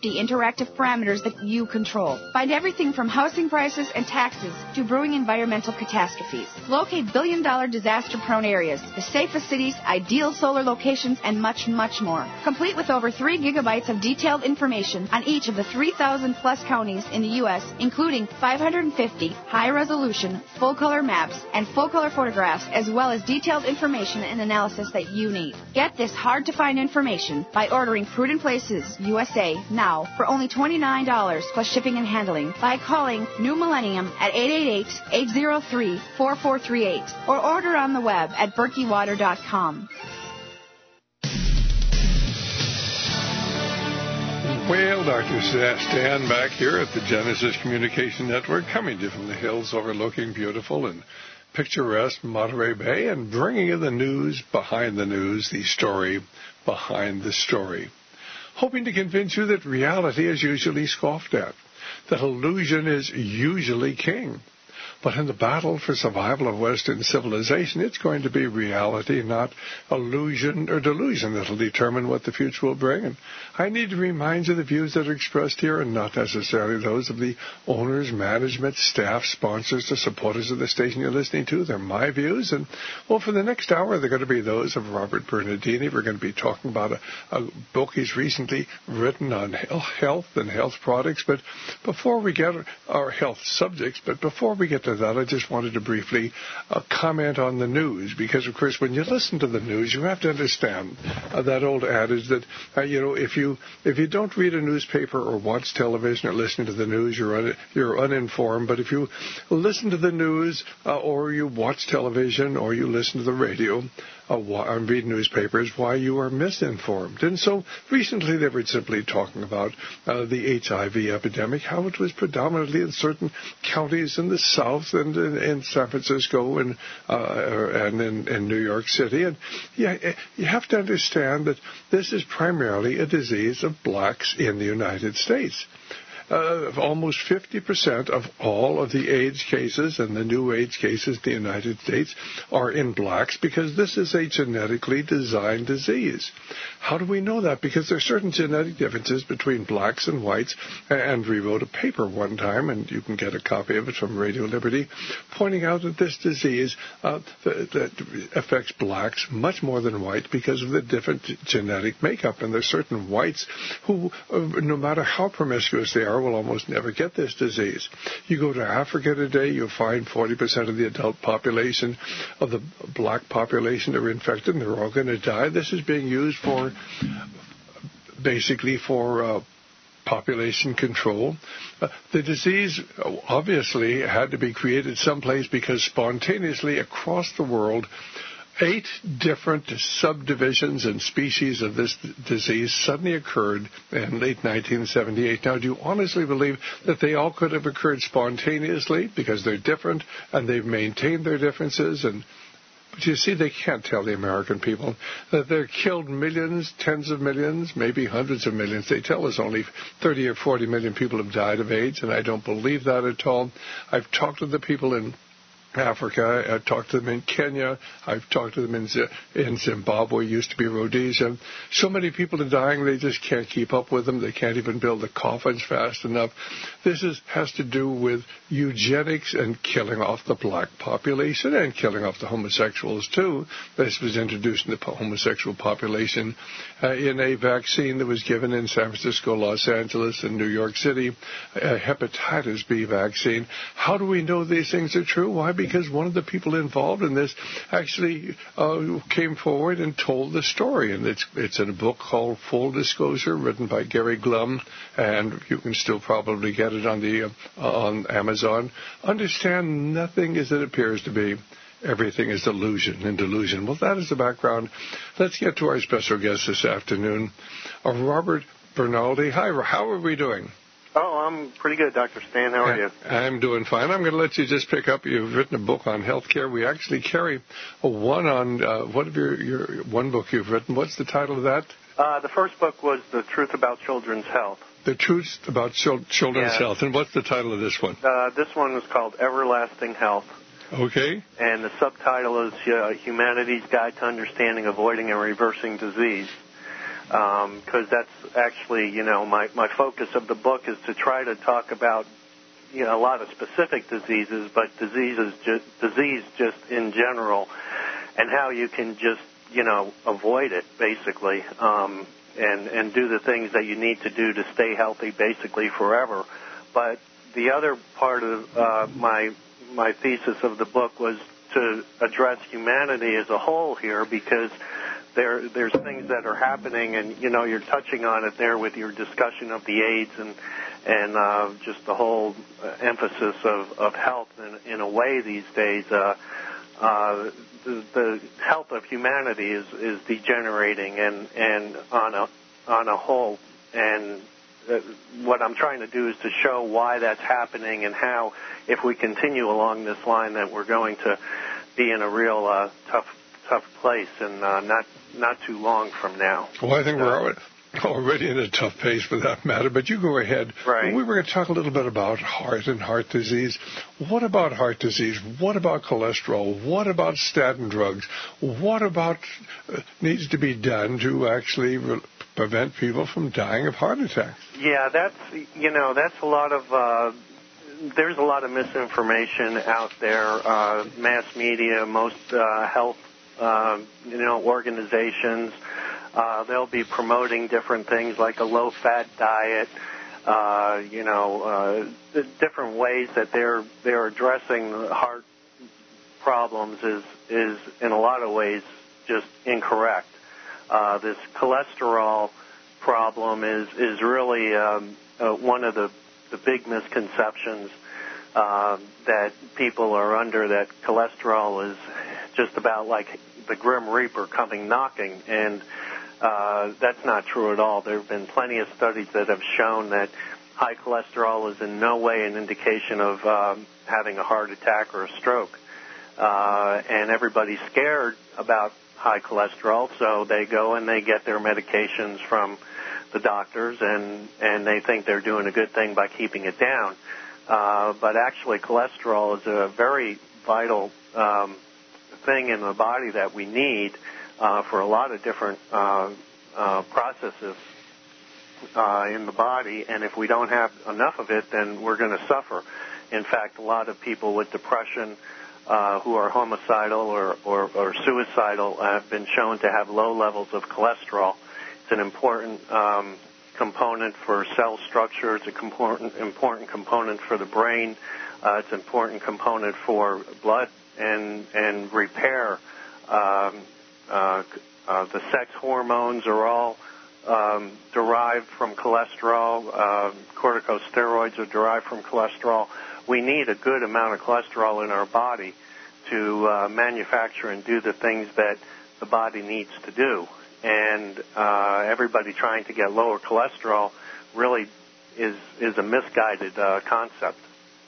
interactive parameters that you control. Find everything from housing prices and taxes to brewing environmental catastrophes. Locate billion-dollar disaster-prone areas, the safest cities, ideal solar locations, and much, much more. Complete with over 3 gigabytes of detailed information on each of the 3,000-plus counties in the U.S., including 550 high-resolution, full-color maps and full-color photographs, as well as detailed information and analysis that you need. Get this hard-to-find information by ordering Prudent Places USA now for only $29 plus shipping and handling by calling New Millennium at 888-803-4438 or order on the web at berkeywater.com. Well, Dr. Stan back here at the Genesis Communication Network, coming to you from the hills overlooking beautiful and picturesque Monterey Bay and bringing you the news behind the news, the story behind the story. Hoping to convince you that reality is usually scoffed at, that illusion is usually king. But in the battle for survival of Western civilization, it's going to be reality, not illusion or delusion, that will determine what the future will bring. And I need to remind you the views that are expressed here are not necessarily those of the owners, management, staff, sponsors, or supporters of the station you're listening to. They're my views. And, well, for the next hour, they're going to be those of Robert Bernardini. We're going to be talking about a book he's recently written on health and health products. But before we get our health subjects, but before we get to that, I just wanted to briefly comment on the news, because, of course, when you listen to the news, you have to understand that old adage that, if you don't read a newspaper or watch television or listen to the news, you're uninformed. But if you listen to the news or you watch television or you listen to the radio and read newspapers, why, you are misinformed. And so recently they were simply talking about the HIV epidemic, how it was predominantly in certain counties in the South and in San Francisco and in New York City. And you have to understand that this is primarily a disease of blacks in the United States. Almost 50% of all of the AIDS cases and the new AIDS cases in the United States are in blacks, because this is a genetically designed disease. How do we know that? Because there are certain genetic differences between blacks and whites, and we wrote a paper one time, and you can get a copy of it from Radio Liberty, pointing out that this disease that affects blacks much more than whites because of the different genetic makeup. And there are certain whites who, no matter how promiscuous they are, will almost never get this disease. You go to Africa today, you'll find 40% of the adult population of the black population are infected, and they're all going to die. This is being used for population control. The disease obviously had to be created someplace, because spontaneously across the world, 8 different subdivisions and species of this disease suddenly occurred in late 1978. Now, do you honestly believe that they all could have occurred spontaneously, because they're different and they've maintained their differences? But you see, they can't tell the American people that they've killed millions, tens of millions, maybe hundreds of millions. They tell us only 30 or 40 million people have died of AIDS, and I don't believe that at all. I've talked to the people in Africa, I've talked to them in Kenya, I've talked to them in Zimbabwe, used to be Rhodesia. So many people are dying, they just can't keep up with them. They can't even build the coffins fast enough. This has to do with eugenics and killing off the black population and killing off the homosexuals too. This was introduced in the homosexual population in a vaccine that was given in San Francisco, Los Angeles, and New York City, a hepatitis B vaccine. How do we know these things are true? Why? Because one of the people involved in this actually came forward and told the story. And it's in a book called Full Disclosure, written by Gary Glum, and you can still probably get it on Amazon. Understand, nothing as it appears to be. Everything is illusion and delusion. Well, that is the background. Let's get to our special guest this afternoon, Robert Bernaldi. Hi, how are we doing? Oh, I'm pretty good, Dr. Stan. How are you? I'm doing fine. I'm going to let you just pick up. You've written a book on healthcare. We actually carry one on one of your one book you've written. What's the title of that? The first book was The Truth About Children's Health. The Truth About Children's Health. And what's the title of this one? This one is called Everlasting Health. Okay. And the subtitle is Humanity's Guide to Understanding, Avoiding, and Reversing Disease. because that's actually, my focus of the book is to try to talk about, a lot of specific diseases, but disease just in general, and how you can just, avoid it, basically, and do the things that you need to do to stay healthy, basically, forever. But the other part of my thesis of the book was to address humanity as a whole here, because there's things that are happening, and you're touching on it there with your discussion of the AIDS and just the whole emphasis of health in a way these days. The health of humanity is degenerating and on a whole, and what I'm trying to do is to show why that's happening and how, if we continue along this line, that we're going to be in a real tough place, and not too long from now. Well, I think we're already in a tough pace for that matter, but you go ahead. Right. We were going to talk a little bit about heart and heart disease. What about heart disease? What about cholesterol? What about statin drugs? What about needs to be done to actually prevent people from dying of heart attacks? Yeah, that's a lot of there's a lot of misinformation out there. Mass media, most health organizations, they'll be promoting different things like a low-fat diet, different ways that they're addressing heart problems is in a lot of ways just incorrect. This cholesterol problem is really one of the big misconceptions that people are under, that cholesterol is just about like the Grim Reaper coming knocking, and that's not true at all. There have been plenty of studies that have shown that high cholesterol is in no way an indication of having a heart attack or a stroke. And everybody's scared about high cholesterol, so they go and they get their medications from the doctors, and they think they're doing a good thing by keeping it down. But actually, cholesterol is a very vital thing in the body that we need for a lot of different processes in the body, and if we don't have enough of it, then we're going to suffer. In fact, a lot of people with depression who are homicidal or suicidal have been shown to have low levels of cholesterol. It's an important component for cell structure. It's an important component for the brain. It's an important component for blood and repair. The sex hormones are all derived from cholesterol. Corticosteroids are derived from cholesterol. We need a good amount of cholesterol in our body to manufacture and do the things that the body needs to do. And everybody trying to get lower cholesterol really is a misguided concept.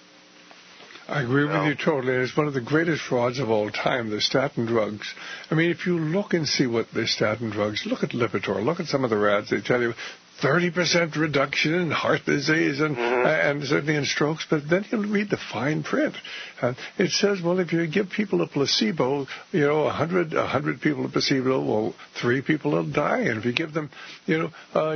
I agree with you totally. It's one of the greatest frauds of all time, the statin drugs. I mean, if you look and see what the statin drugs, look at Lipitor, look at some of the ads, they tell you 30% reduction in heart disease and certainly in strokes, but then you'll read the fine print. It says, well, if you give people a placebo, 100 people a placebo, well, 3 people will die. And if you give them, the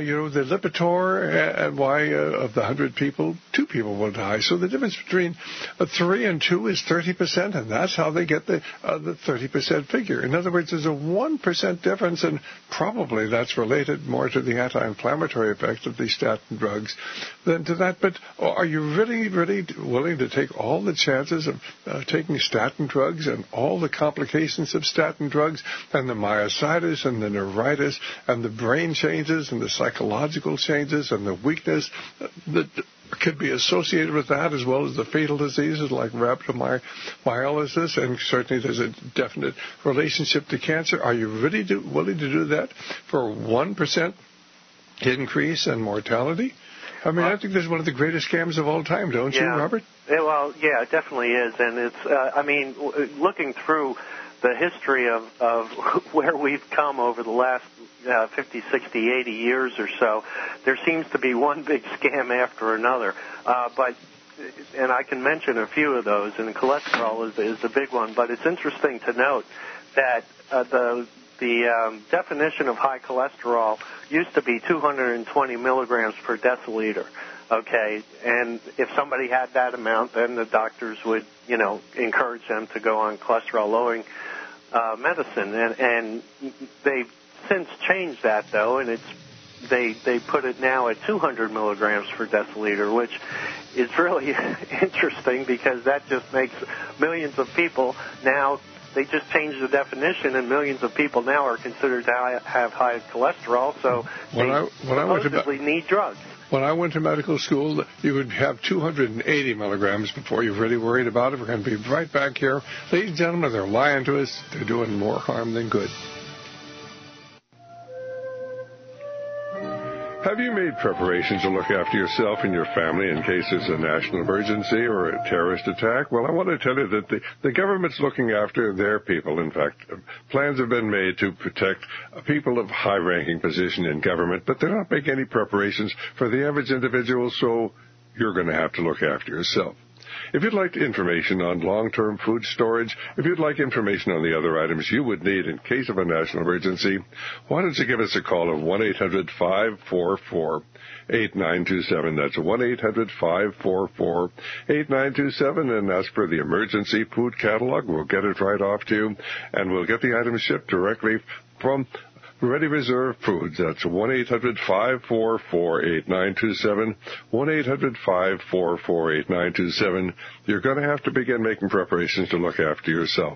Lipitor, of the 100 people, 2 people will die. So the difference between 3 and 2 is 30%, and that's how they get the 30% figure. In other words, there's a 1% difference, and probably that's related more to the anti-inflammatory effects of these statin drugs than to that. But are you really, really willing to take all the chances of taking statin drugs and all the complications of statin drugs and the myositis and the neuritis and the brain changes and the psychological changes and the weakness that could be associated with that, as well as the fatal diseases like rhabdomyolysis, and certainly there's a definite relationship to cancer? Are you really willing to do that for 1% increase in mortality? I mean, I think this is one of the greatest scams of all time, don't you, Robert? Well, yeah, it definitely is. And it's, looking through the history of where we've come over the last 50, 60, 80 years or so, there seems to be one big scam after another. And I can mention a few of those, and cholesterol is the big one. But it's interesting to note that the the definition of high cholesterol used to be 220 milligrams per deciliter. Okay, and if somebody had that amount, then the doctors would, encourage them to go on cholesterol-lowering medicine. And they've since changed that, though, and they put it now at 200 milligrams per deciliter, which is really interesting because that just makes millions of people now. They just changed the definition, and millions of people now are considered to have high cholesterol, so they supposedly need drugs. When I went to medical school, you would have 280 milligrams before you're really worried about it. We're going to be right back here. Ladies and gentlemen, they're lying to us. They're doing more harm than good. Have you made preparations to look after yourself and your family in case there's a national emergency or a terrorist attack? Well, I want to tell you that the government's looking after their people. In fact, plans have been made to protect people of high-ranking position in government, but they're not making any preparations for the average individual, so you're going to have to look after yourself. If you'd like information on long-term food storage, if you'd like information on the other items you would need in case of a national emergency, why don't you give us a call at 1-800-544-8927. That's 1-800-544-8927, and ask for the emergency food catalog. We'll get it right off to you, and we'll get the items shipped directly from Ready Reserve Foods. That's 1-800-544-8927, 1-800-544-8927. You're going to have to begin making preparations to look after yourself.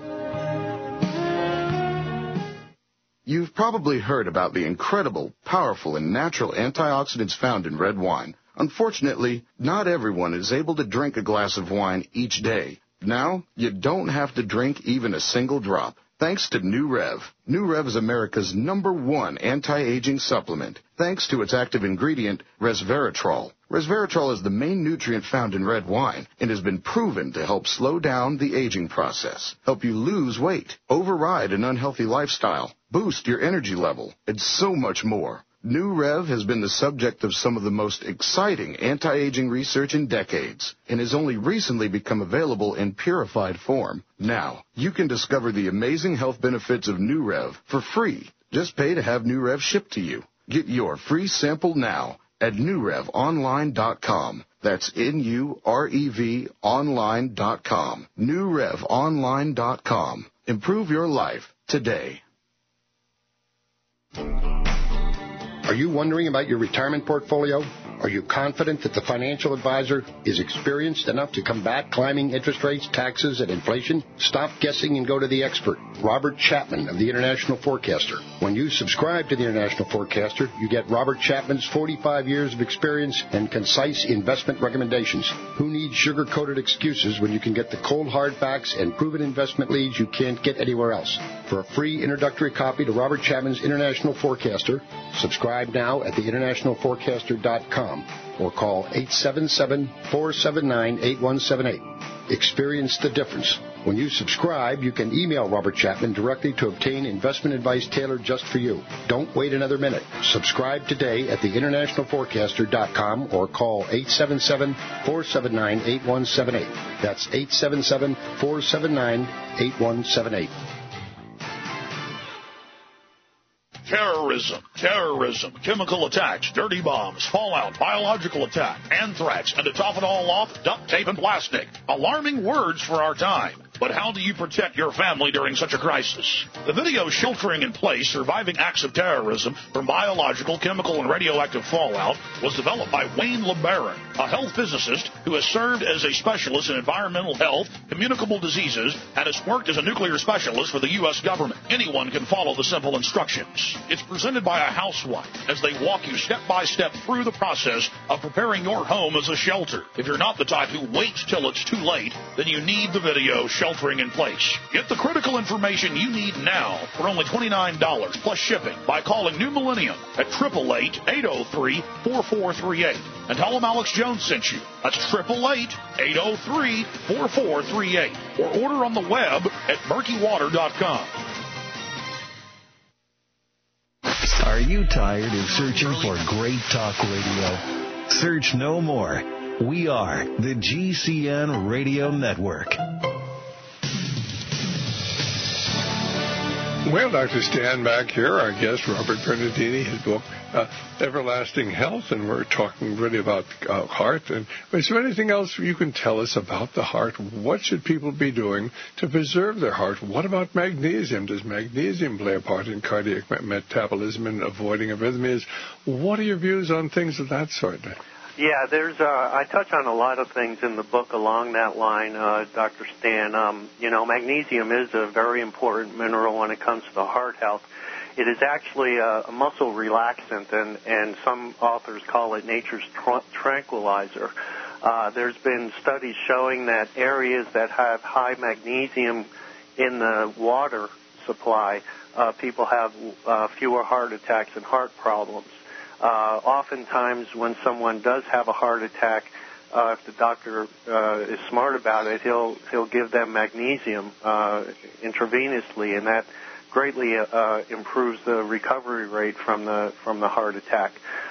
You've probably heard about the incredible, powerful, and natural antioxidants found in red wine. Unfortunately, not everyone is able to drink a glass of wine each day. Now, you don't have to drink even a single drop. Thanks to New Rev. New Rev is America's #1 anti-aging supplement, thanks to its active ingredient, resveratrol. Resveratrol is the main nutrient found in red wine and has been proven to help slow down the aging process, help you lose weight, override an unhealthy lifestyle, boost your energy level, and so much more. New Rev has been the subject of some of the most exciting anti-aging research in decades and has only recently become available in purified form. Now, you can discover the amazing health benefits of New Rev for free. Just pay to have New Rev shipped to you. Get your free sample now at NewRevOnline.com. That's NUREV online.com. NewRevOnline.com. Improve your life today. Are you wondering about your retirement portfolio? Are you confident that the financial advisor is experienced enough to combat climbing interest rates, taxes, and inflation? Stop guessing and go to the expert, Robert Chapman of the International Forecaster. When you subscribe to the International Forecaster, you get Robert Chapman's 45 years of experience and concise investment recommendations. Who needs sugar-coated excuses when you can get the cold hard facts and proven investment leads you can't get anywhere else? For a free introductory copy to Robert Chapman's International Forecaster, subscribe now at theinternationalforecaster.com or call 877-479-8178. Experience the difference. When you subscribe, you can email Robert Chapman directly to obtain investment advice tailored just for you. Don't wait another minute. Subscribe today at theinternationalforecaster.com or call 877-479-8178. That's 877-479-8178. Terrorism, chemical attacks, dirty bombs, fallout, biological attack, anthrax, and to top it all off, duct tape and plastic. Alarming words for our time. But how do you protect your family during such a crisis? The video Sheltering in Place, Surviving Acts of Terrorism from Biological, Chemical, and Radioactive Fallout was developed by Wayne LeBaron, a health physicist who has served as a specialist in environmental health, communicable diseases, and has worked as a nuclear specialist for the U.S. government. Anyone can follow the simple instructions. It's presented by a housewife as they walk you step by step through the process of preparing your home as a shelter. If you're not the type who waits till it's too late, then you need the video Sheltering in Place. Get the critical information you need now for only $29 plus shipping by calling New Millennium at 888-803-4438 and tell them Alex Jones sent you. That's 888-803-4438 or order on the web at murkywater.com. Are you tired of searching for great talk radio? Search no more. We are the GCN Radio Network. Well, Dr. Stan back here, our guest, Robert Bernardini, his book, Everlasting Health, and we're talking really about heart. And is there anything else you can tell us about the heart? What should people be doing to preserve their heart? What about magnesium? Does magnesium play a part in cardiac metabolism and avoiding arrhythmias? What are your views on things of that sort? Yeah, I touch on a lot of things in the book along that line, Dr. Stan. Magnesium is a very important mineral when it comes to heart health. It is actually a muscle relaxant, and some authors call it nature's tranquilizer. There's been studies showing that areas that have high magnesium in the water supply, people have fewer heart attacks and heart problems. Oftentimes when someone does have a heart attack, if the doctor is smart about it, he'll give them magnesium intravenously, and that greatly improves the recovery rate from the heart attack.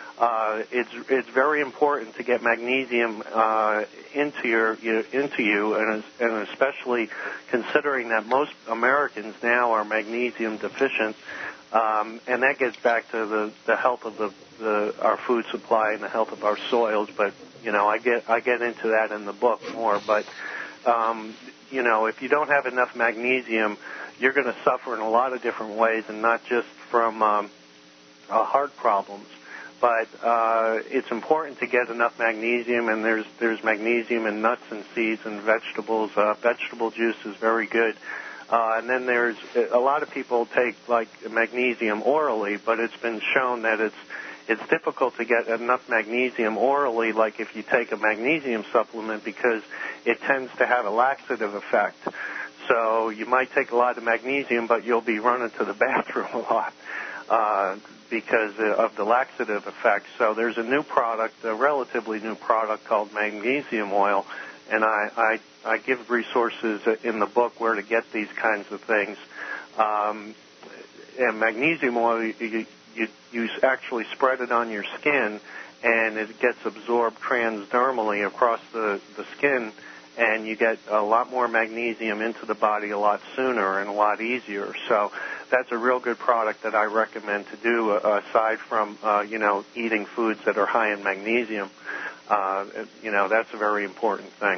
It's very important to get magnesium into you, and especially considering that most Americans now are magnesium deficient. And that gets back to the health of our food supply and the health of our soils. But I get into that in the book more. But if you don't have enough magnesium, you're going to suffer in a lot of different ways, and not just from heart problems. But it's important to get enough magnesium, and there's magnesium in nuts and seeds and vegetables. Vegetable juice is very good. And then there's a lot of people take like magnesium orally, but it's been shown that it's difficult to get enough magnesium orally, like if you take a magnesium supplement, because it tends to have a laxative effect. So you might take a lot of magnesium, but you'll be running to the bathroom a lot because of the laxative effect. So there's a new product, a relatively new product called magnesium oil. And I give resources in the book where to get these kinds of things. And magnesium oil, you actually spread it on your skin, and it gets absorbed transdermally across the skin, and you get a lot more magnesium into the body a lot sooner and a lot easier. So that's a real good product that I recommend to do, aside from, eating foods that are high in magnesium. That's a very important thing.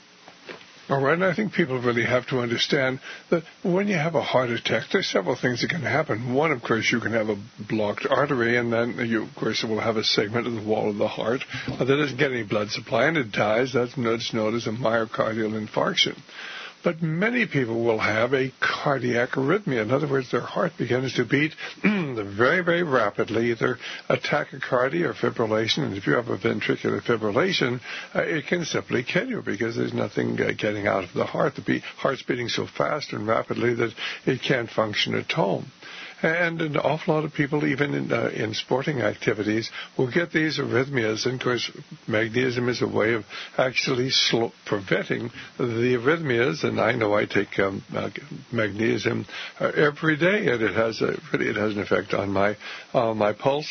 All right, and I think people really have to understand that when you have a heart attack, there's several things that can happen. One, of course, you can have a blocked artery, and then you, of course, will have a segment of the wall of the heart that doesn't get any blood supply, and it dies. That's known as a myocardial infarction. But many people will have a cardiac arrhythmia. In other words, their heart begins to beat very, very rapidly, either a tachycardia or fibrillation. And if you have a ventricular fibrillation, it can simply kill you because there's nothing getting out of the heart. The heart's beating so fast and rapidly that it can't function at all. And an awful lot of people, even in sporting activities, will get these arrhythmias. And, of course, magnesium is a way of actually preventing the arrhythmias. And I know I take magnesium every day, and it has an effect on my pulse.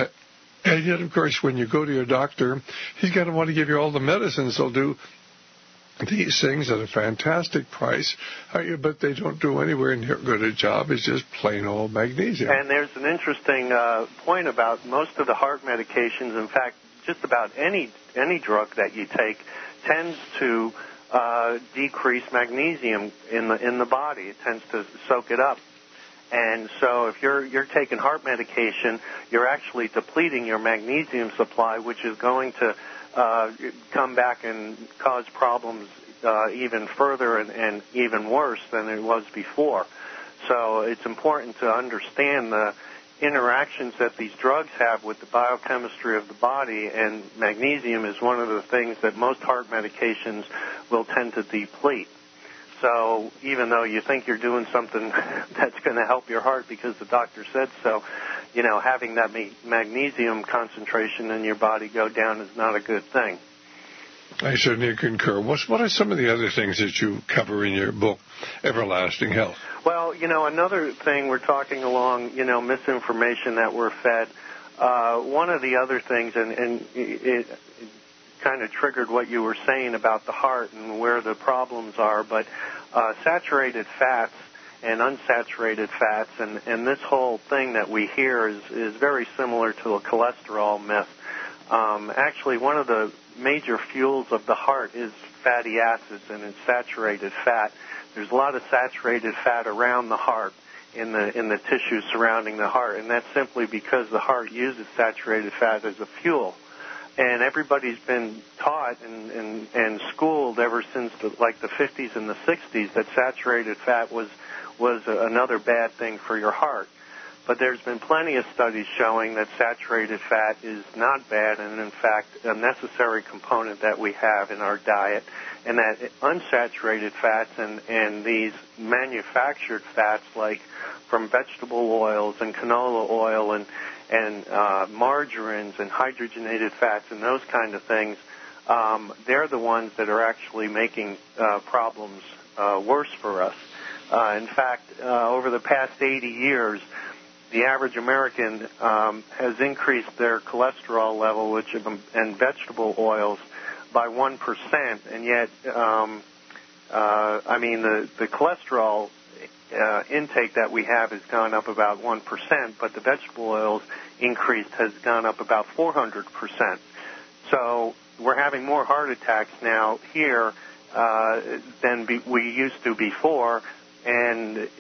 And yet, of course, when you go to your doctor, he's going to want to give you all the medicines. They'll do these things at a fantastic price, but they don't do anywhere near good a job as just plain old magnesium. And there's an interesting point about most of the heart medications. In fact, just about any drug that you take tends to decrease magnesium in the body. It tends to soak it up. And so if you're taking heart medication, you're actually depleting your magnesium supply, which is going to come back and cause problems even further and even worse than it was before. So it's important to understand the interactions that these drugs have with the biochemistry of the body, and magnesium is one of the things that most heart medications will tend to deplete. So even though you think you're doing something that's going to help your heart because the doctor said so, having that magnesium concentration in your body go down is not a good thing. I certainly concur. What are some of the other things that you cover in your book, Everlasting Health? Well, another thing we're talking along, misinformation that we're fed. One of the other things, and it kind of triggered what you were saying about the heart and where the problems are, but saturated fats and unsaturated fats, and this whole thing that we hear is very similar to a cholesterol myth. Actually, one of the major fuels of the heart is fatty acids, and it's saturated fat. There's a lot of saturated fat around the heart in the tissue surrounding the heart, and that's simply because the heart uses saturated fat as a fuel. And everybody's been taught and schooled ever since the 50s and the 60s that saturated fat was another bad thing for your heart. But there's been plenty of studies showing that saturated fat is not bad and, in fact, a necessary component that we have in our diet, and that unsaturated fats and these manufactured fats like from vegetable oils and canola oil and margarines and hydrogenated fats and those kind of things, they're the ones that are actually making problems worse for us. In fact, over the past 80 years, the average American has increased their cholesterol level and vegetable oils by 1%, and yet, the cholesterol intake that we have has gone up about 1%, but the vegetable oils increased has gone up about 400%. So we're having more heart attacks now here than we used to before, and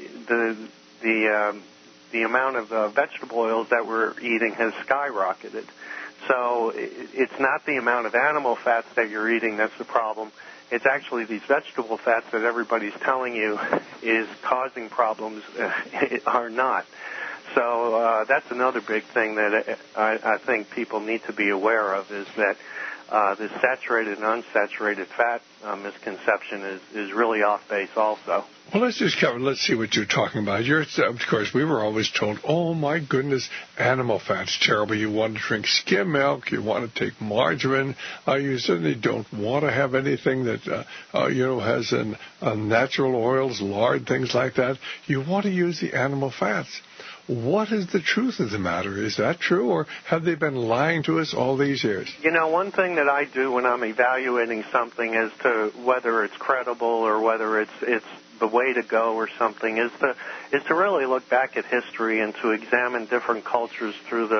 the amount of vegetable oils that we're eating has skyrocketed. So it's not the amount of animal fats that you're eating that's the problem. It's actually these vegetable fats that everybody's telling you is causing problems are not. So that's another big thing that I think people need to be aware of, is that this saturated and unsaturated fat misconception is really off base also. Well, let's see what you're talking about. Of course, we were always told, oh, my goodness, animal fat's terrible. You want to drink skim milk. You want to take margarine. You certainly don't want to have anything that, has natural oils, lard, things like that. You want to use the animal fats. What is the truth of the matter? Is that true, or have they been lying to us all these years? One thing that I do when I'm evaluating something as to whether it's credible or whether it's the way to go or something is to really look back at history and to examine different cultures through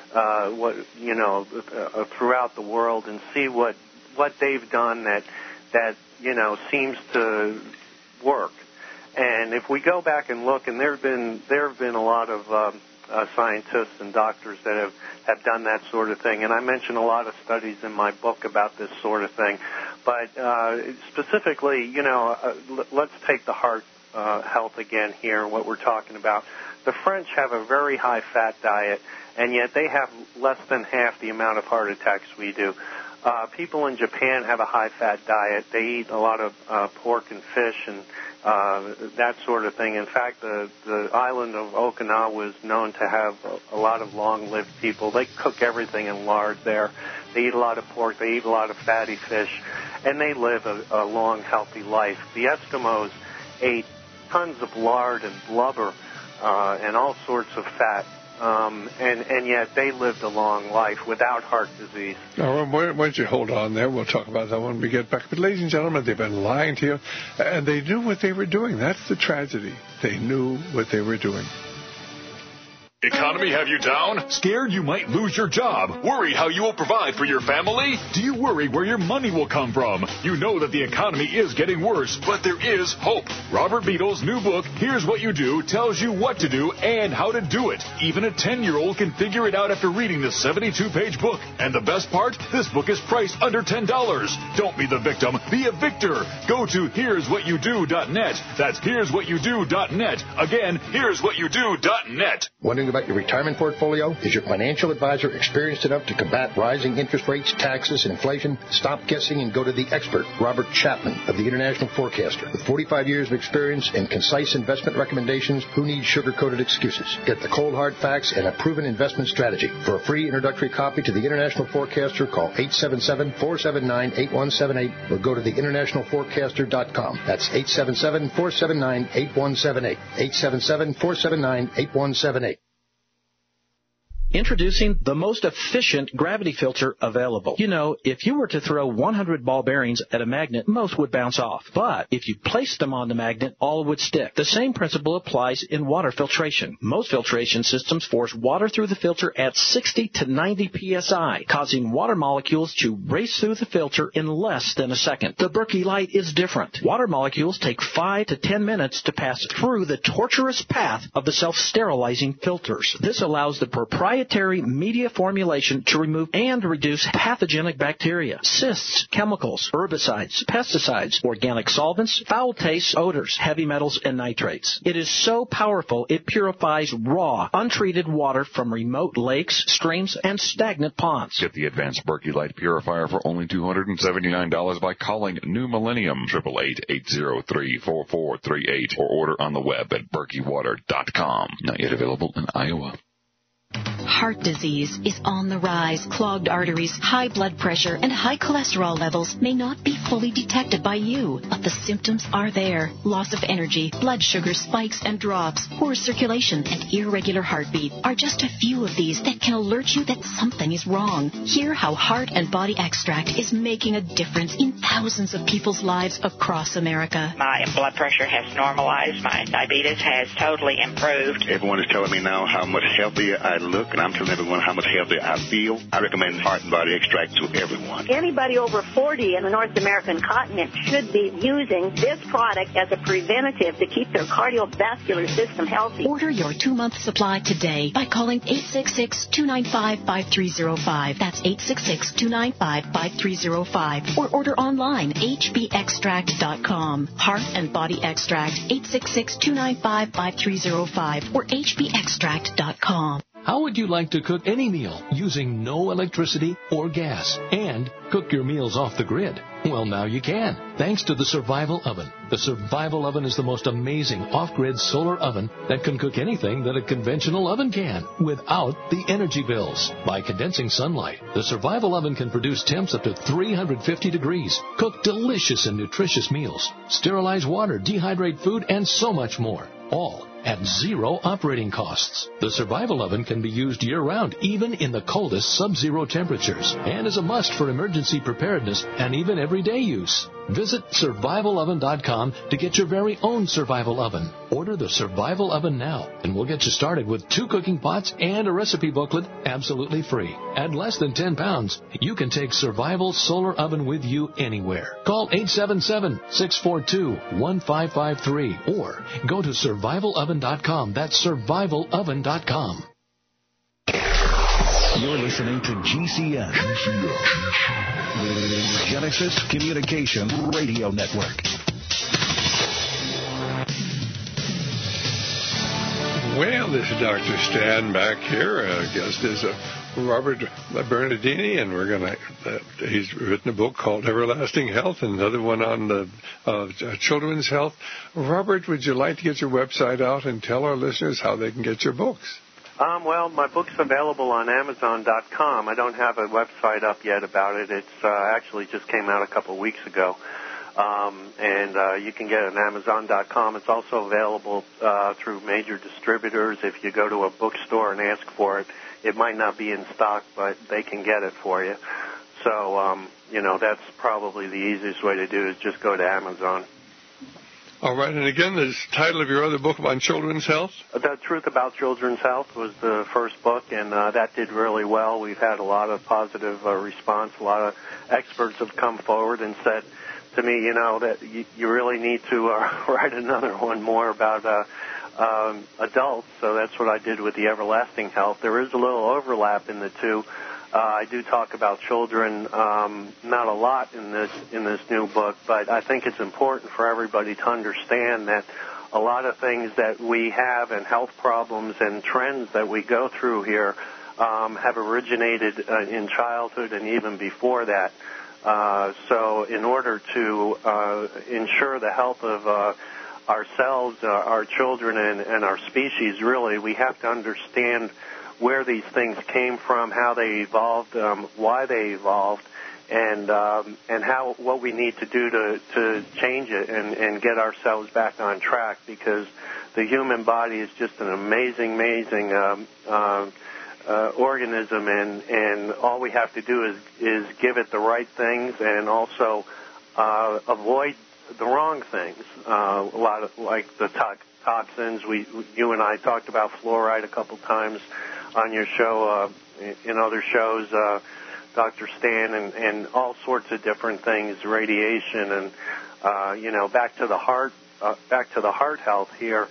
throughout the world and see what they've done that seems to work. And if we go back and look, and there have been a lot of scientists and doctors that have done that sort of thing, and I mention a lot of studies in my book about this sort of thing. But specifically, let's take the heart health again here, what we're talking about. The French have a very high fat diet, and yet they have less than half the amount of heart attacks we do. People in Japan have a high fat diet. They eat a lot of pork and fish and that sort of thing. In fact, the island of Okinawa is known to have a lot of long-lived people. They cook everything in lard there. They eat a lot of pork. They eat a lot of fatty fish, and they live a long, healthy life. The Eskimos ate tons of lard and blubber and all sorts of fat. And yet they lived a long life without heart disease. Now, why don't you hold on there? We'll talk about that when we get back. But, ladies and gentlemen, they've been lying to you, and they knew what they were doing. That's the tragedy. They knew what they were doing. Economy have you down? Scared you might lose your job? Worried how you will provide for your family? Do you worry where your money will come from? You know that the economy is getting worse, but there is hope. Robert Beadle's new book, Here's What You Do, tells you what to do and how to do it. Even a 10-year-old can figure it out after reading this 72-page book. And the best part? This book is priced under $10. Don't be the victim. Be a victor. Go to here'swhatyoudO.net. That's here'swhatyoudO.net. Again, here'swhatyoudO.net. Wondering about your retirement portfolio? Is your financial advisor experienced enough to combat rising interest rates, taxes, and inflation? Stop guessing and go to the expert, Robert Chapman of the International Forecaster. With 45 years of experience and concise investment recommendations, who needs sugar-coated excuses? Get the cold hard facts and a proven investment strategy. For a free introductory copy to the International Forecaster, call 877-479-8178 or go to theinternationalforecaster.com. That's 877-479-8178. 877-479-8178. Introducing the most efficient gravity filter available. You know, if you were to throw 100 ball bearings at a magnet, most would bounce off. But if you placed them on the magnet, all would stick. The same principle applies in water filtration. Most filtration systems force water through the filter at 60 to 90 psi, causing water molecules to race through the filter in less than a second. The Berkey Light is different. Water molecules take 5 to 10 minutes to pass through the torturous path of the self-sterilizing filters. This allows the proprietary media formulation to remove and reduce pathogenic bacteria, cysts, chemicals, herbicides, pesticides, organic solvents, foul tastes, odors, heavy metals, and nitrates. It is so powerful it purifies raw, untreated water from remote lakes, streams, and stagnant ponds. Get the advanced Berkey Light Purifier for only $279 by calling New Millennium 888-803-4438 or order on the web at berkeywater.com. Not yet available in Iowa. Heart disease is on the rise. Clogged arteries, high blood pressure, and high cholesterol levels may not be fully detected by you, but the symptoms are there. Loss of energy, blood sugar spikes and drops, poor circulation, and irregular heartbeat are just a few of these that can alert you that something is wrong. Hear how Heart and Body Extract is making a difference in thousands of people's lives across America. My blood pressure has normalized. My diabetes has totally improved. Everyone is telling me now how much healthier I look, and I'm telling everyone how much healthier I feel. I recommend Heart and Body Extract to everyone. Anybody over 40 in the North American continent should be using this product as a preventative to keep their cardiovascular system healthy. Order your 2-month supply today by calling 866-295-5305. That's 866-295-5305. Or order online, hbextract.com. Heart and Body Extract, 866-295-5305 or hbextract.com. How would you like to cook any meal using no electricity or gas and cook your meals off the grid? Well, now you can, thanks to the Survival Oven. The Survival Oven is the most amazing off-grid solar oven that can cook anything that a conventional oven can without the energy bills. By condensing sunlight, the Survival Oven can produce temps up to 350 degrees, cook delicious and nutritious meals, sterilize water, dehydrate food, and so much more. All at zero operating costs. The Survival Oven can be used year-round, even in the coldest sub-zero temperatures, and is a must for emergency preparedness and even everyday use. Visit survivaloven.com to get your very own Survival Oven. Order the Survival Oven now, and we'll get you started with 2 cooking pots and a recipe booklet absolutely free. At less than 10 pounds, you can take Survival Solar Oven with you anywhere. Call 877-642-1553 or go to survivaloven.com. That's survivaloven.com. You're listening to GCN. Genesis Communication Radio Network. Well, this is Dr. Stan back here. Our guest is Robert Bernardini, and we're going to. He's written a book called Everlasting Health, and another one on the children's health. Robert, would you like to get your website out and tell our listeners how they can get your books? Well, my book's available on Amazon.com. I don't have a website up yet about it. It's actually just came out a couple of weeks ago. And you can get it on Amazon.com. It's also available through major distributors. If you go to a bookstore and ask for it, it might not be in stock, but they can get it for you. So, that's probably the easiest way to do it, is just go to Amazon. All right, and again, the title of your other book on children's health? The Truth About Children's Health was the first book, and that did really well. We've had a lot of positive response. A lot of experts have come forward and said to me, that you really need to write another one more about adults. So that's what I did with the Everlasting Health. There is a little overlap in the two. I do talk about children, not a lot in this new book, but I think it's important for everybody to understand that a lot of things that we have and health problems and trends that we go through here have originated in childhood and even before that. So in order to ensure the health of ourselves, our children, and our species, really, we have to understand where these things came from, how they evolved, why they evolved, and what we need to do to change it and get ourselves back on track, because the human body is just an amazing organism, and all we have to do is give it the right things and also avoid the wrong things. A lot of like the toxins. You and I talked about fluoride a couple times on your show, in other shows, Dr. Stan, and all sorts of different things, radiation, and back to the heart health here.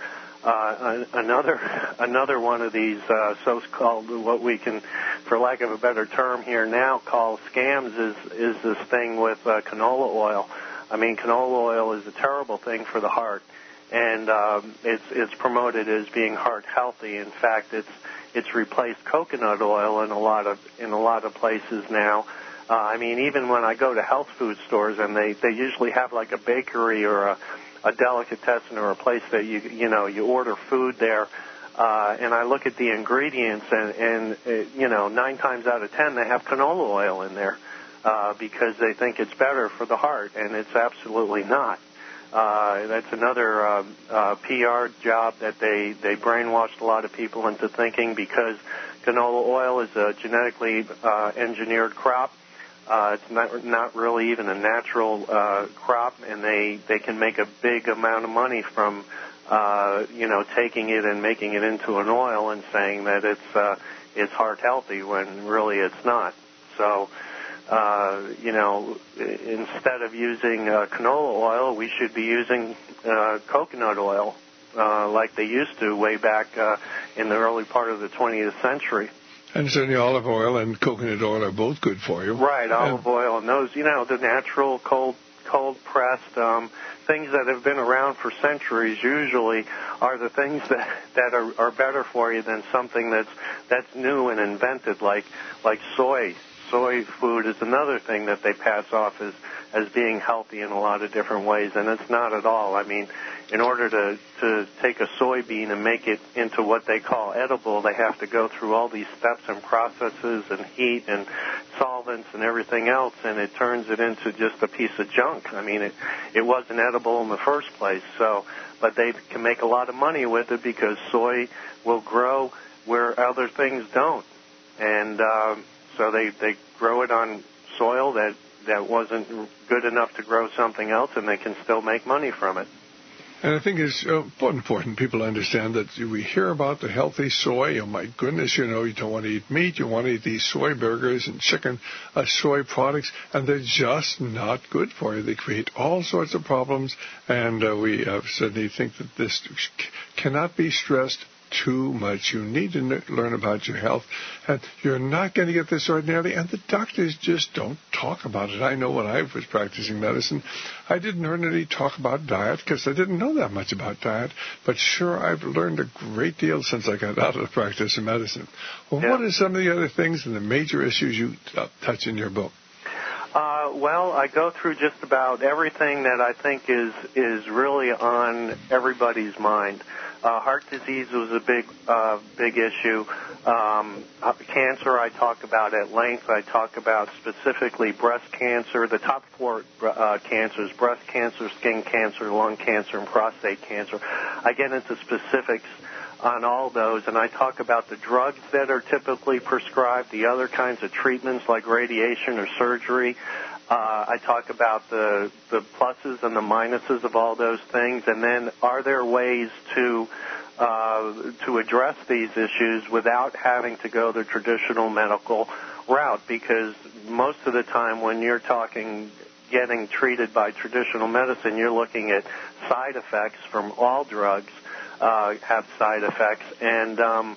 Another one of these so-called, what we can, for lack of a better term here now, call scams is this thing with canola oil. I mean, canola oil is a terrible thing for the heart, and it's promoted as being heart healthy. In fact, it's replaced coconut oil in a lot of places now. I mean, even when I go to health food stores, and they usually have like a bakery or a delicatessen or a place that you order food there, and I look at the ingredients, and 9 times out of 10 they have canola oil in there because they think it's better for the heart, and it's absolutely not. That's another PR job that they brainwashed a lot of people into thinking, because canola oil is a genetically engineered crop. It's not really even a natural crop, and they can make a big amount of money from taking it and making it into an oil and saying that it's heart healthy when really it's not. So instead of using canola oil, we should be using coconut oil like they used to way back in the early part of the 20th century. And certainly olive oil and coconut oil are both good for you. Right, olive oil and those, the natural cold-pressed things that have been around for centuries usually are the things that are better for you than something that's new and invented, like soy. Soy food is another thing that they pass off as being healthy in a lot of different ways, and it's not at all. I mean, in order to take a soybean and make it into what they call edible, they have to go through all these steps and processes and heat and solvents and everything else, and it turns it into just a piece of junk. I mean, it wasn't edible in the first place. So, but they can make a lot of money with it because soy will grow where other things don't, and so they grow it on soil that wasn't good enough to grow something else, and they can still make money from it. And I think it's important people understand that we hear about the healthy soy. Oh, my goodness, you don't want to eat meat. You want to eat these soy burgers and chicken soy products, and they're just not good for you. They create all sorts of problems, and we certainly think that this cannot be stressed too much. You need to learn about your health, and you're not going to get this ordinarily, and the doctors just don't talk about it. I know when I was practicing medicine, I didn't really talk about diet because I didn't know that much about diet, but sure, I've learned a great deal since I got out of the practice of medicine. Well, What are some of the other things and the major issues you touch in your book? Well, I go through just about everything that I think is really on everybody's mind. Heart disease was a big issue. Cancer I talk about at length. I talk about specifically breast cancer. The top 4 cancers: breast cancer, skin cancer, lung cancer, and prostate cancer. I get into specifics on all those, and I talk about the drugs that are typically prescribed, the other kinds of treatments like radiation or surgery. I talk about the pluses and the minuses of all those things, and then are there ways to address these issues without having to go the traditional medical route? Because most of the time when you're getting treated by traditional medicine, you're looking at side effects from all drugs. Have side effects, and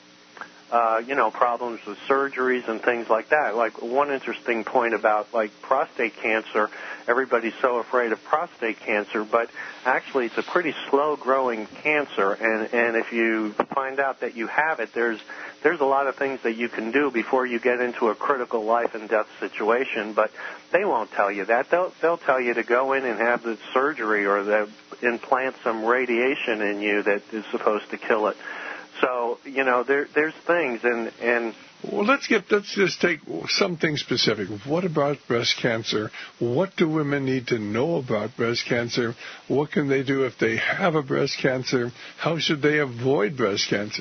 problems with surgeries and things like that. Like one interesting point about like prostate cancer, everybody's so afraid of prostate cancer, but actually it's a pretty slow-growing cancer, and if you find out that you have it, there's a lot of things that you can do before you get into a critical life and death situation, but they won't tell you that. They'll tell you to go in and have the surgery or implant some radiation in you that is supposed to kill it. So, there's things, and well, let's just take something specific. What about breast cancer? What do women need to know about breast cancer? What can they do if they have a breast cancer? How should they avoid breast cancer?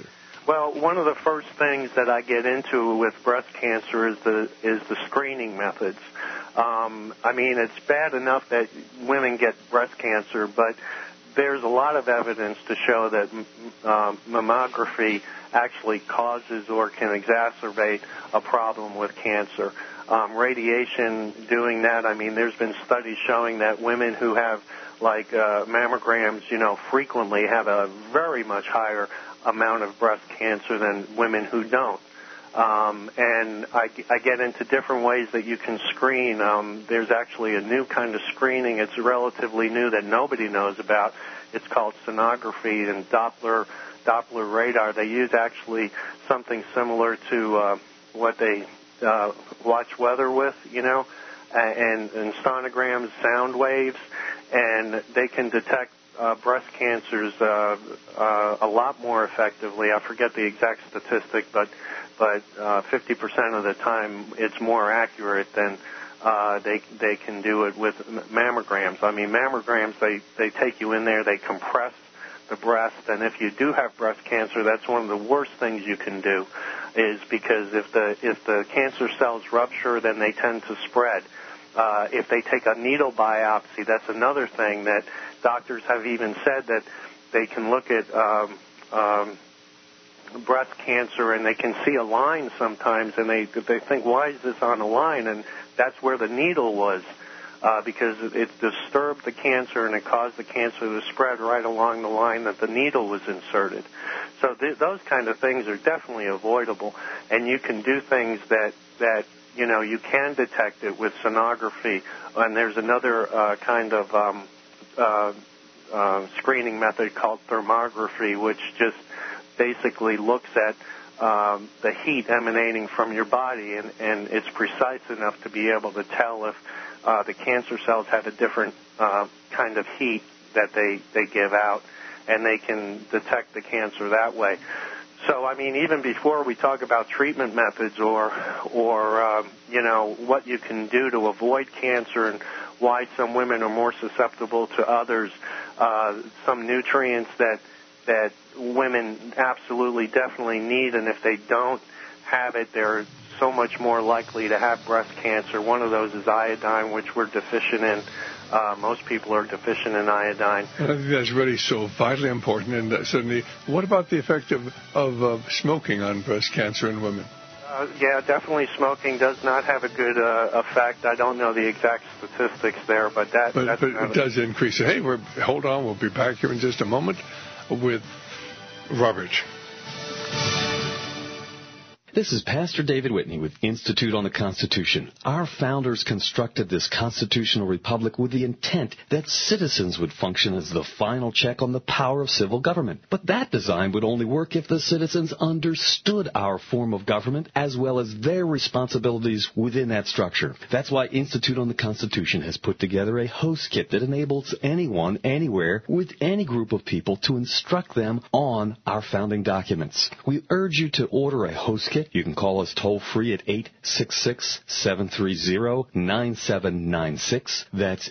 Well, one of the first things that I get into with breast cancer is the screening methods. I mean, it's bad enough that women get breast cancer, but there's a lot of evidence to show that mammography actually causes or can exacerbate a problem with cancer. Radiation doing that, I mean, there's been studies showing that women who have mammograms, frequently have a very much higher amount of breast cancer than women who don't. And I get into different ways that you can screen. There's actually a new kind of screening. It's relatively new that nobody knows about. It's called sonography and Doppler radar. They use actually something similar to what they watch weather with, and sonograms, sound waves, and they can detect breast cancers a lot more effectively. I forget the exact statistic, but 50% of the time it's more accurate than they can do it with mammograms. I mean, mammograms, they take you in there, they compress the breast, and if you do have breast cancer, that's one of the worst things you can do, is because if the cancer cells rupture, then they tend to spread. If they take a needle biopsy, that's another thing that doctors have even said that they can look at breast cancer and they can see a line sometimes, and they think, why is this on a line? And that's where the needle was, because it disturbed the cancer and it caused the cancer to spread right along the line that the needle was inserted. So those kind of things are definitely avoidable, and you can do things that you can detect it with sonography. And there's another kind of screening method called thermography, which just basically looks at the heat emanating from your body, and it's precise enough to be able to tell if the cancer cells have a different kind of heat that they give out, and they can detect the cancer that way. So, I mean, even before we talk about treatment methods or what you can do to avoid cancer and why some women are more susceptible to others, some nutrients that women absolutely definitely need, and if they don't have it, they're so much more likely to have breast cancer. One of those is iodine, which we're deficient in. Most people are deficient in iodine. I think that's really so vitally important. And certainly, what about the effect of smoking on breast cancer in women? Yeah, definitely smoking does not have a good effect. I don't know the exact statistics there, but it does increase it. Hey, hold on. We'll be back here in just a moment with Robert. This is Pastor David Whitney with Institute on the Constitution. Our founders constructed this constitutional republic with the intent that citizens would function as the final check on the power of civil government. But that design would only work if the citizens understood our form of government as well as their responsibilities within that structure. That's why Institute on the Constitution has put together a host kit that enables anyone, anywhere, with any group of people to instruct them on our founding documents. We urge you to order a host kit. You can call us toll-free at 866-730-9796. That's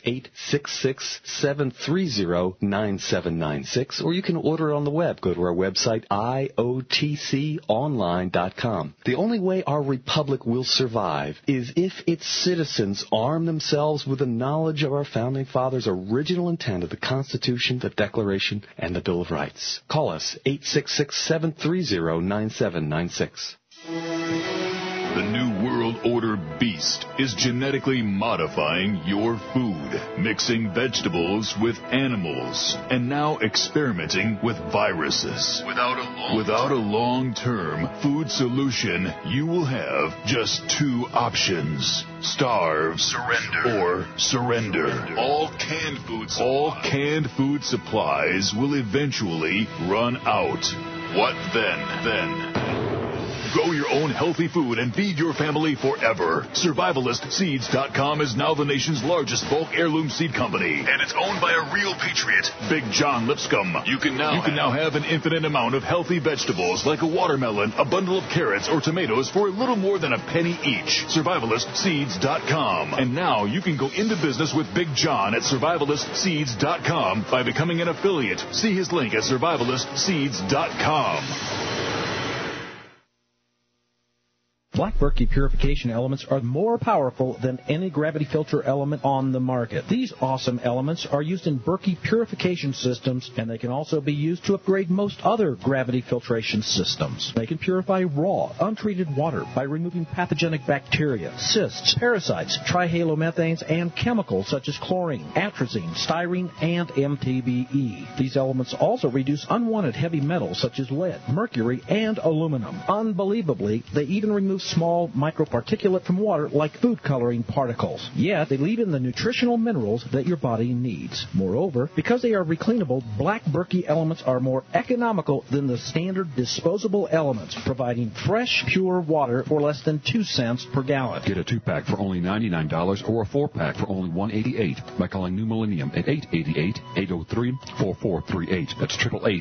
866-730-9796. Or you can order it on the web. Go to our website, iotconline.com. The only way our republic will survive is if its citizens arm themselves with the knowledge of our founding fathers' original intent of the Constitution, the Declaration, and the Bill of Rights. Call us, 866-730-9796. The New World Order beast is genetically modifying your food, mixing vegetables with animals, and now experimenting with viruses. Without a long-term food solution, you will have just two options: starve, surrender. All canned food supplies will eventually run out. What then? Grow your own healthy food and feed your family forever. SurvivalistSeeds.com is now the nation's largest bulk heirloom seed company, and it's owned by a real patriot, Big John Lipscomb. You can now have an infinite amount of healthy vegetables like a watermelon, a bundle of carrots, or tomatoes for a little more than a penny each. SurvivalistSeeds.com. And now you can go into business with Big John at SurvivalistSeeds.com by becoming an affiliate. See his link at SurvivalistSeeds.com. Black Berkey purification elements are more powerful than any gravity filter element on the market. These awesome elements are used in Berkey purification systems, and they can also be used to upgrade most other gravity filtration systems. They can purify raw, untreated water by removing pathogenic bacteria, cysts, parasites, trihalomethanes, and chemicals such as chlorine, atrazine, styrene, and MTBE. These elements also reduce unwanted heavy metals such as lead, mercury, and aluminum. Unbelievably, they even remove small microparticulate from water like food coloring particles. Yet, they leave in the nutritional minerals that your body needs. Moreover, because they are recleanable, Black Berkey elements are more economical than the standard disposable elements, providing fresh, pure water for less than 2 cents per gallon. Get a 2-pack for only $99 or a 4-pack for only $188 by calling New Millennium at 888-803-4438. That's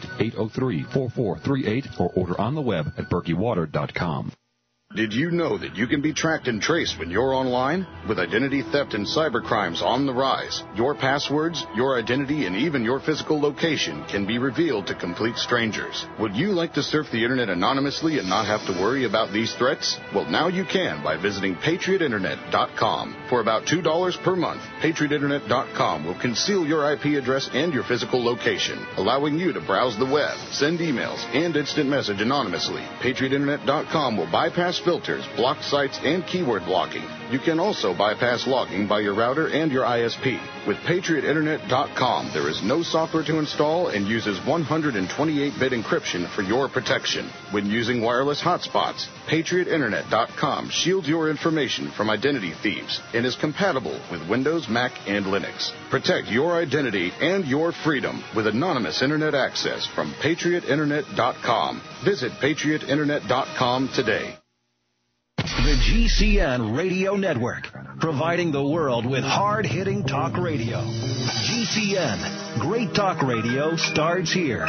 888-803-4438 or order on the web at berkeywater.com. Did you know that you can be tracked and traced when you're online? With identity theft and cybercrimes on the rise, your passwords, your identity, and even your physical location can be revealed to complete strangers. Would you like to surf the internet anonymously and not have to worry about these threats? Well, now you can by visiting PatriotInternet.com. For about $2 per month, PatriotInternet.com will conceal your IP address and your physical location, allowing you to browse the web, send emails, and instant message anonymously. PatriotInternet.com will bypass filters, block sites, and keyword blocking. You can also bypass logging by your router and your ISP. With PatriotInternet.com, there is no software to install and uses 128-bit encryption for your protection. When using wireless hotspots, PatriotInternet.com shields your information from identity thieves and is compatible with Windows, Mac, and Linux. Protect your identity and your freedom with anonymous internet access from PatriotInternet.com. Visit PatriotInternet.com today. The GCN Radio Network, providing the world with hard-hitting talk radio. GCN, Great Talk Radio starts here.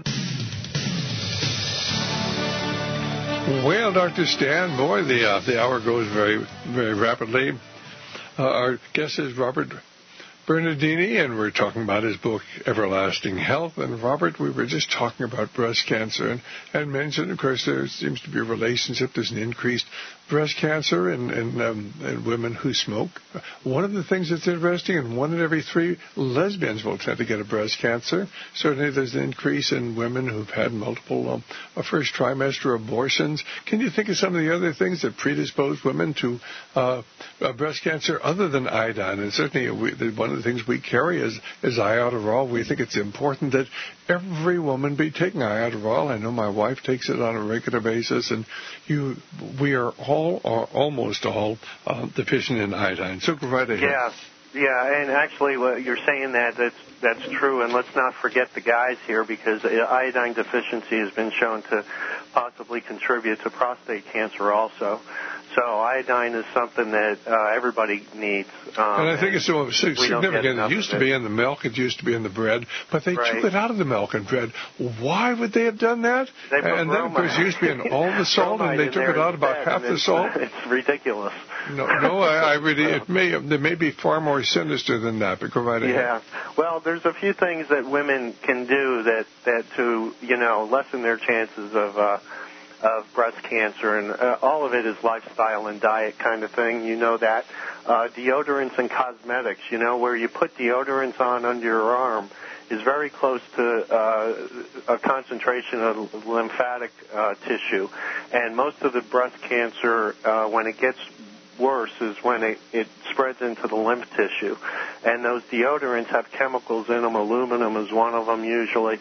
Well, Dr. Stan, boy, the hour goes very, very rapidly. Our guest is Robert Bernardini, and we're talking about his book, Everlasting Health. And, Robert, we were just talking about breast cancer and mentioned, of course, there seems to be a relationship. There's an increased breast cancer in women who smoke. One of the things that's interesting, and 1 in every 3 lesbians will tend to get a breast cancer. Certainly there's an increase in women who've had multiple first trimester abortions. Can you think of some of the other things that predispose women to breast cancer other than iodine? And certainly one of the things we carry is Iodoral. We think it's important that every woman be taking Iodoral. I know my wife takes it on a regular basis, and we are all or almost all deficient in iodine. So go right ahead. Yeah, and actually what you're saying that's true, and let's not forget the guys here, because iodine deficiency has been shown to possibly contribute to prostate cancer also. So iodine is something that everybody needs. And I think it's so significant. It used to be in the milk. It used to be in the bread. But they took it out of the milk and bread. Why would they have done that? And then, of course, it used to be in all the salt, and they took it out about half the salt. It's ridiculous. No, I really, they may be far more sinister than that, but go right ahead. Yeah. Well, there's a few things that women can do that to, lessen their chances of breast cancer, and all of it is lifestyle and diet kind of thing. You know that. Deodorants and cosmetics, where you put deodorants on under your arm is very close to a concentration of lymphatic tissue. And most of the breast cancer, when it gets worse, is when it spreads into the lymph tissue. And those deodorants have chemicals in them. Aluminum is one of them usually.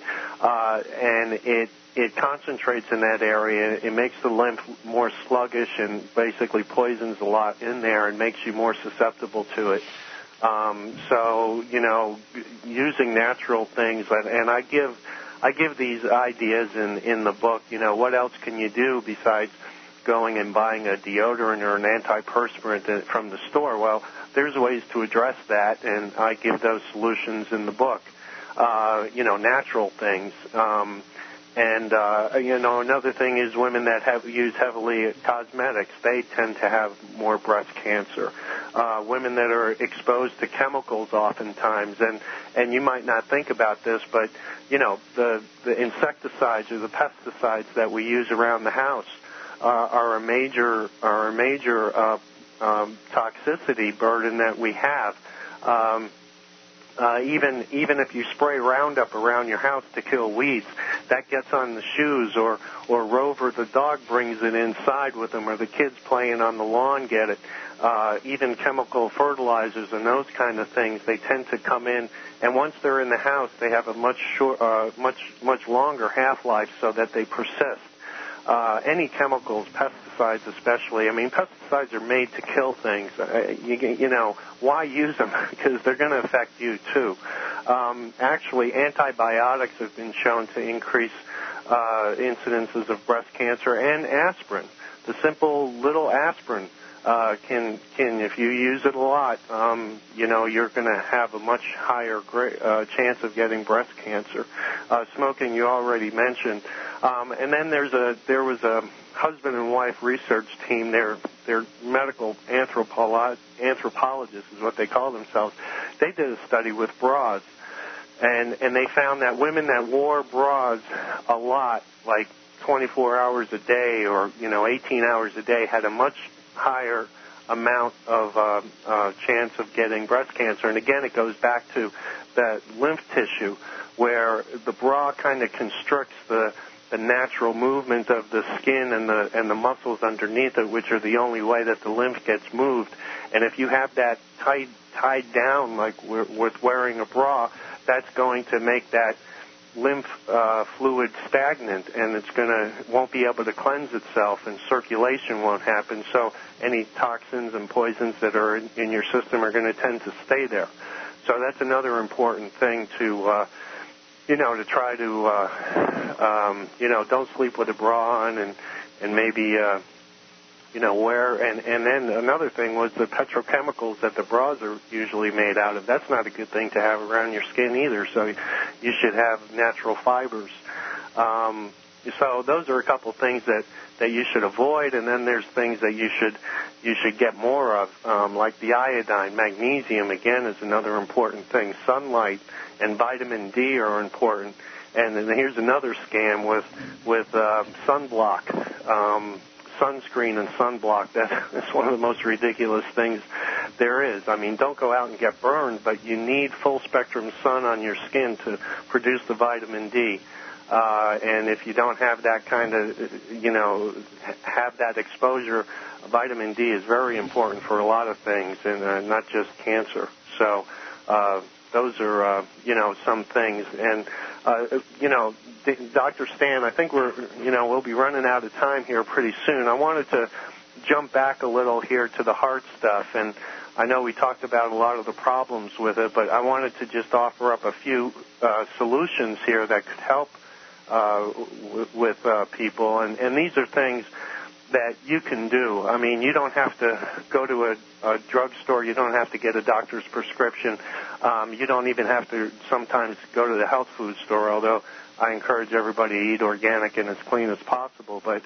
And it concentrates in that area. It makes the lymph more sluggish and basically poisons a lot in there and makes you more susceptible to it. So, using natural things, and I give these ideas in the book. What else can you do besides going and buying a deodorant or an antiperspirant from the store? Well, there's ways to address that, and I give those solutions in the book. Natural things. Another thing is women that use heavily cosmetics, they tend to have more breast cancer. Women that are exposed to chemicals oftentimes, and you might not think about this, but, the insecticides or the pesticides that we use around the house, are a major toxicity burden that we have. Even if you spray Roundup around your house to kill weeds, that gets on the shoes, or Rover the dog brings it inside with them, or the kids playing on the lawn get it. Even chemical fertilizers and those kind of things, they tend to come in, and once they're in the house, they have a much longer half-life, so that they persist. Any chemicals, pesticides especially. I mean, pesticides are made to kill things. You know, why use them? Because they're going to affect you too. Actually, antibiotics have been shown to increase incidences of breast cancer, and aspirin. The simple little aspirin can if you use it a lot, you know, you're going to have a much higher chance of getting breast cancer. Smoking, you already mentioned. And then there was a husband and wife research team. They're medical anthropologists is what they call themselves. They did a study with bras, and they found that women that wore bras a lot, like 24 hours a day or 18 hours a day, had a much higher amount of chance of getting breast cancer. And again, it goes back to that lymph tissue, where the bra kind of constricts the natural movement of the skin and the muscles underneath it, which are the only way that the lymph gets moved. And if you have that tied down, like with wearing a bra, that's going to make that lymph fluid stagnant, and won't be able to cleanse itself, and circulation won't happen. So any toxins and poisons that are in your system are going to tend to stay there. So that's another important thing to try to don't sleep with a bra on, and maybe wear. And then another thing was the petrochemicals that the bras are usually made out of. That's not a good thing to have around your skin either. So you should have natural fibers. So those are a couple things that you should avoid. And then there's things that you should get more of, like the iodine. Magnesium, again, is another important thing. Sunlight and vitamin D are important. And then here's another scam with sunblock. Sunscreen and sunblock, that's one of the most ridiculous things there is. I mean, don't go out and get burned, but you need full spectrum sun on your skin to produce the vitamin D. And if you don't have that kind of, have that exposure, vitamin D is very important for a lot of things, and not just cancer. So those are, some things. And, Dr. Stan, I think we'll be running out of time here pretty soon. I wanted to jump back a little here to the heart stuff, and I know we talked about a lot of the problems with it, but I wanted to just offer up a few solutions here that could help with people, and these are things that you can do. I mean, you don't have to go to a drugstore. You don't have to get a doctor's prescription. You don't even have to sometimes go to the health food store, although I encourage everybody to eat organic and as clean as possible. But,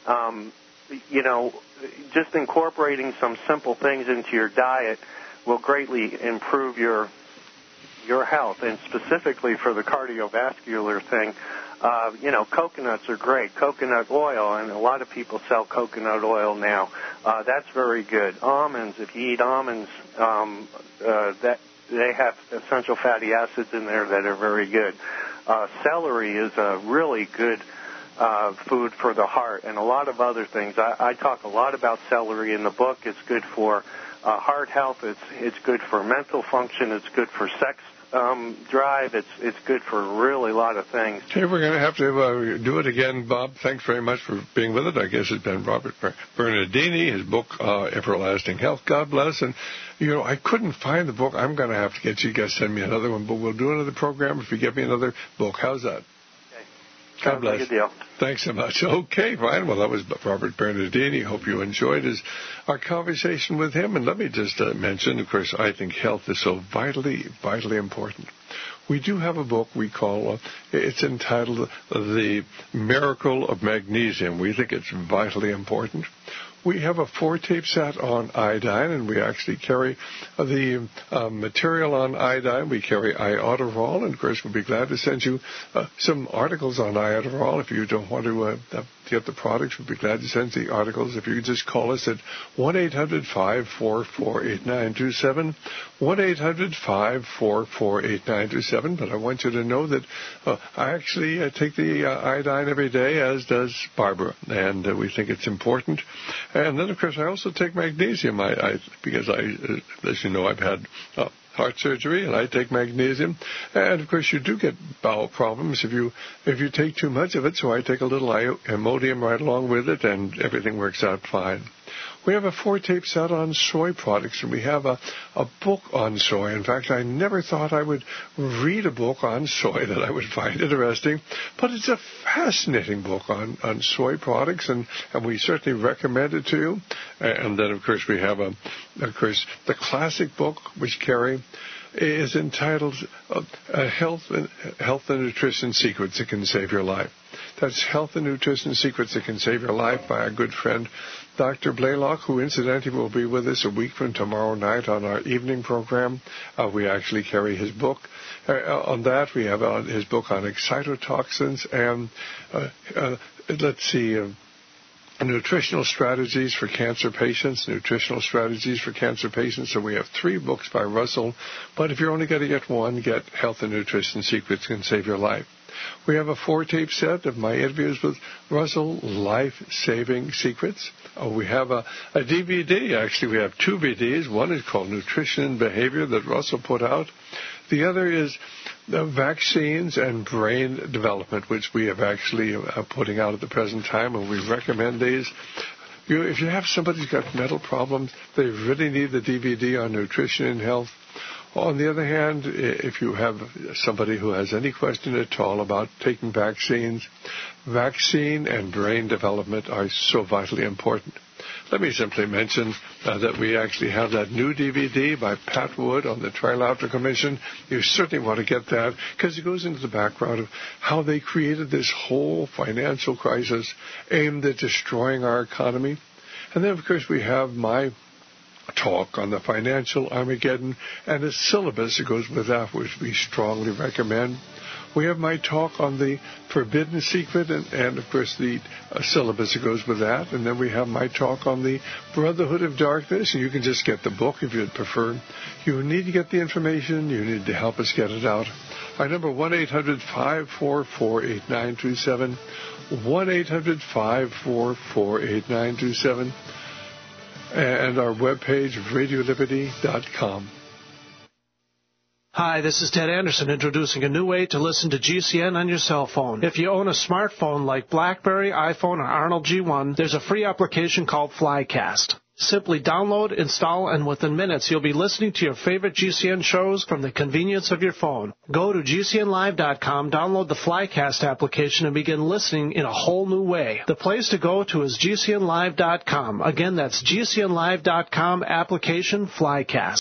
just incorporating some simple things into your diet will greatly improve your health, and specifically for the cardiovascular thing. Coconuts are great. Coconut oil, and a lot of people sell coconut oil now. That's very good. Almonds, if you eat almonds, that they have essential fatty acids in there that are very good. Celery is a really good food for the heart, and a lot of other things. I talk a lot about celery in the book. It's good for heart health. It's good for mental function. It's good for sex drive. It's good for really a lot of things. Okay, we're going to have to do it again, Bob. Thanks very much for being with it. I guess it's been Robert Bernardini, his book, Everlasting Health. God bless. And, I couldn't find the book. I'm going to have to get you guys send me another one, but we'll do another program if you get me another book. How's that? God bless. Good deal. Thanks so much. Okay, fine. Well, that was Robert Bernardini. Hope you enjoyed our conversation with him. And let me just mention, of course, I think health is so vitally, vitally important. We do have a book we call, it's entitled The Miracle of Magnesium. We think it's vitally important. We have a 4-tape set on iodine, and we actually carry the material on iodine. We carry iodoral, and of course we'll be glad to send you some articles on iodoral. If you don't want to get the products, we'll be glad to send the articles. If you could just call us at 1-800-544-8927, 1-800-544-8927. But I want you to know that I actually take the iodine every day, as does Barbara, and we think it's important. And then, of course, I also take magnesium, because as you know, I've had heart surgery, and I take magnesium. And, of course, you do get bowel problems if you take too much of it, so I take a little Imodium right along with it, and everything works out fine. We have a 4-tape set on soy products, and we have a book on soy. In fact, I never thought I would read a book on soy that I would find interesting, but it's a fascinating book on soy products, and we certainly recommend it to you. And then, of course, we have, the classic book, which Carrie is entitled Health and Nutrition Secrets That Can Save Your Life. That's Health and Nutrition Secrets That Can Save Your Life by our good friend Dr. Blaylock, who incidentally will be with us a week from tomorrow night on our evening program. We actually carry his book. On that, we have his book on excitotoxins and, nutritional strategies for cancer patients, So we have 3 books by Russell. But if you're only going to get one, get Health and Nutrition Secrets Can Save Your Life. We have a 4-tape set of my interviews with Russell, Life-Saving Secrets. We have a DVD. Actually, we have 2 DVDs. One is called Nutrition and Behavior that Russell put out. The other is the Vaccines and Brain Development, which we have actually putting out at the present time, and we recommend these. If you have somebody who's got mental problems, they really need the DVD on nutrition and health. On the other hand, if you have somebody who has any question at all about taking vaccines, vaccine and brain development are so vitally important. Let me simply mention that we actually have that new DVD by Pat Wood on the Trilateral Commission. You certainly want to get that, because it goes into the background of how they created this whole financial crisis aimed at destroying our economy. And then, of course, we have my talk on the financial Armageddon and a syllabus that goes with that, which we strongly recommend. We have my talk on the Forbidden Secret and of course, the syllabus that goes with that. And then we have my talk on the Brotherhood of Darkness. And you can just get the book if you'd prefer. You need to get the information. You need to help us get it out. Our number, 1-800-544-8927, 1-800-544-8927. And our webpage, radioliberty.com. Hi, this is Ted Anderson introducing a new way to listen to GCN on your cell phone. If you own a smartphone like BlackBerry, iPhone, or Arnold G1, there's a free application called Flycast. Simply download, install, and within minutes you'll be listening to your favorite GCN shows from the convenience of your phone. Go to GCNlive.com, download the Flycast application, and begin listening in a whole new way. The place to go to is GCNlive.com. Again, that's GCNlive.com, application Flycast.